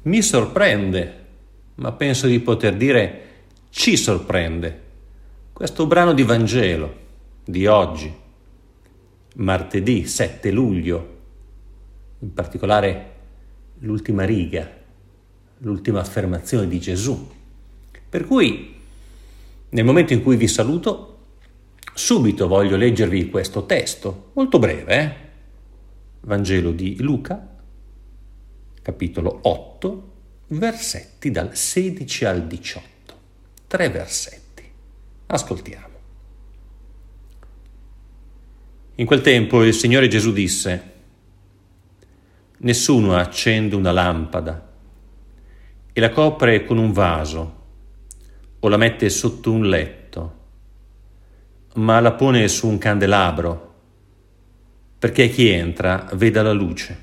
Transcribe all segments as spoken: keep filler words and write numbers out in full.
mi sorprende, ma penso di poter dire ci sorprende, questo brano di Vangelo di oggi, martedì sette luglio, in particolare l'ultima riga, l'ultima affermazione di Gesù. Per cui, nel momento in cui vi saluto, subito voglio leggervi questo testo, molto breve, eh? Vangelo di Luca, capitolo otto, versetti dal sedici al diciotto. Tre versetti. Ascoltiamo. In quel tempo il Signore Gesù disse: nessuno accende una lampada e la copre con un vaso o la mette sotto un letto, ma la pone su un candelabro, perché chi entra veda la luce.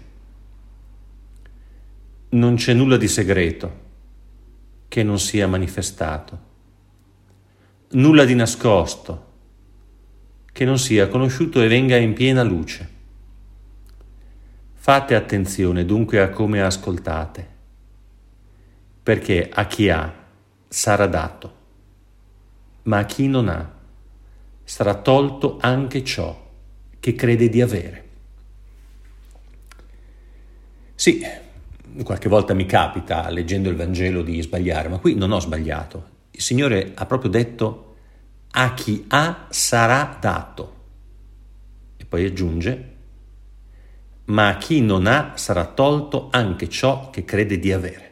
Non c'è nulla di segreto che non sia manifestato, nulla di nascosto che non sia conosciuto e venga in piena luce. Fate attenzione dunque a come ascoltate, perché a chi ha sarà dato, ma a chi non ha sarà tolto anche ciò che crede di avere. Sì, qualche volta mi capita, leggendo il Vangelo, di sbagliare, ma qui non ho sbagliato. Il Signore ha proprio detto: a chi ha sarà dato. E poi aggiunge: ma a chi non ha sarà tolto anche ciò che crede di avere.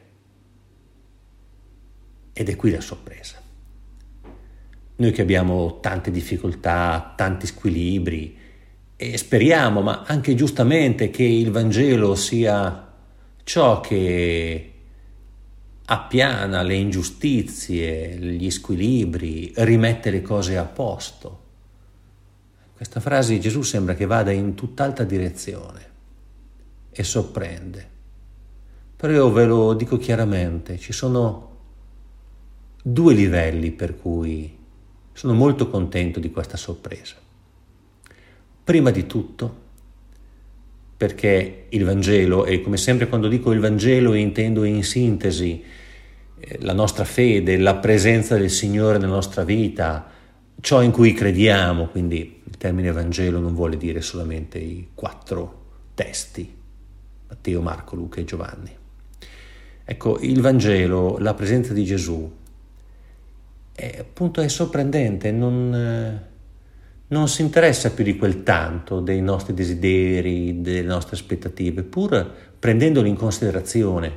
Ed è qui la sorpresa. Noi che abbiamo tante difficoltà, tanti squilibri, e speriamo, ma anche giustamente, che il Vangelo sia ciò che appiana le ingiustizie, gli squilibri, rimette le cose a posto. Questa frase di Gesù sembra che vada in tutt'altra direzione e sorprende. Però io ve lo dico chiaramente, ci sono due livelli per cui sono molto contento di questa sorpresa. Prima di tutto, perché il Vangelo, e come sempre quando dico il Vangelo intendo in sintesi eh, la nostra fede, la presenza del Signore nella nostra vita, ciò in cui crediamo, quindi il termine Vangelo non vuole dire solamente i quattro testi, Matteo, Marco, Luca e Giovanni. Ecco, il Vangelo, la presenza di Gesù, è, appunto è sorprendente, non... Eh, non si interessa più di quel tanto dei nostri desideri, delle nostre aspettative, pur prendendoli in considerazione.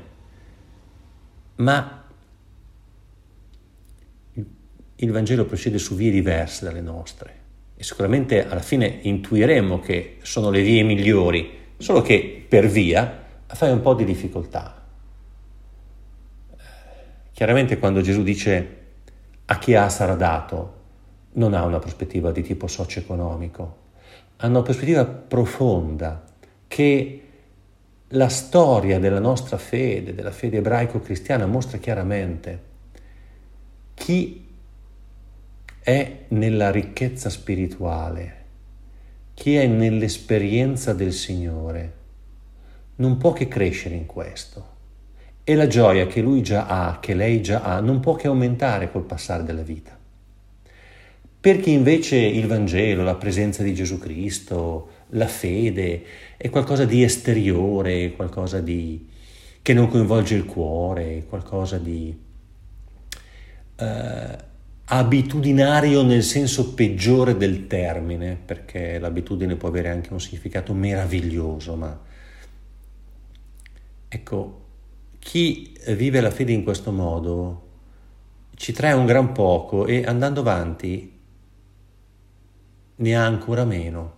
Ma il Vangelo procede su vie diverse dalle nostre e sicuramente alla fine intuiremo che sono le vie migliori, solo che per via fai un po' di difficoltà. Chiaramente quando Gesù dice a chi ha sarà dato, non ha una prospettiva di tipo socio-economico, ha una prospettiva profonda che la storia della nostra fede, della fede ebraico-cristiana, mostra chiaramente. Chi è nella ricchezza spirituale, chi è nell'esperienza del Signore, non può che crescere in questo. E la gioia che lui già ha, che lei già ha, non può che aumentare col passare della vita. Perché invece il Vangelo, la presenza di Gesù Cristo, la fede, è qualcosa di esteriore, qualcosa di che non coinvolge il cuore, qualcosa di eh, abitudinario nel senso peggiore del termine, perché l'abitudine può avere anche un significato meraviglioso, ma ecco, chi vive la fede in questo modo ci trae un gran poco e andando avanti ne ha ancora meno.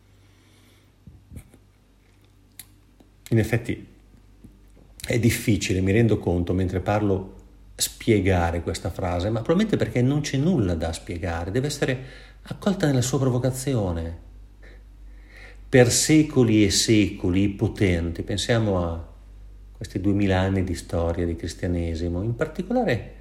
In effetti è difficile, mi rendo conto mentre parlo, spiegare questa frase, ma probabilmente perché non c'è nulla da spiegare, deve essere accolta nella sua provocazione. Per secoli e secoli potente, pensiamo a questi duemila anni di storia di cristianesimo, in particolare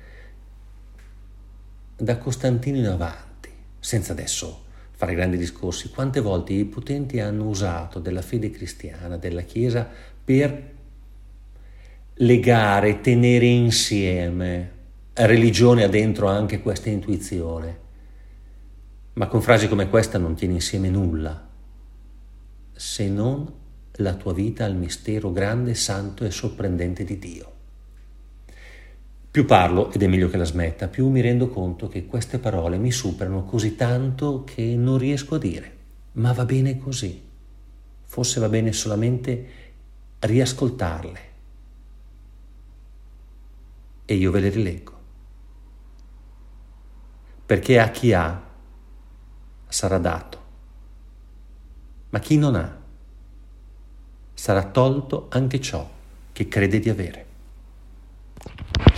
da Costantino in avanti, senza adesso fare grandi discorsi, quante volte i potenti hanno usato della fede cristiana, della Chiesa, per legare, tenere insieme. Religione ha dentro anche questa intuizione, ma con frasi come questa non tieni insieme nulla, se non la tua vita al mistero grande, santo e sorprendente di Dio. Più parlo, ed è meglio che la smetta, più mi rendo conto che queste parole mi superano così tanto che non riesco a dire, ma va bene così. Forse va bene solamente riascoltarle. E io ve le rileggo. Perché a chi ha sarà dato, ma chi non ha sarà tolto anche ciò che crede di avere.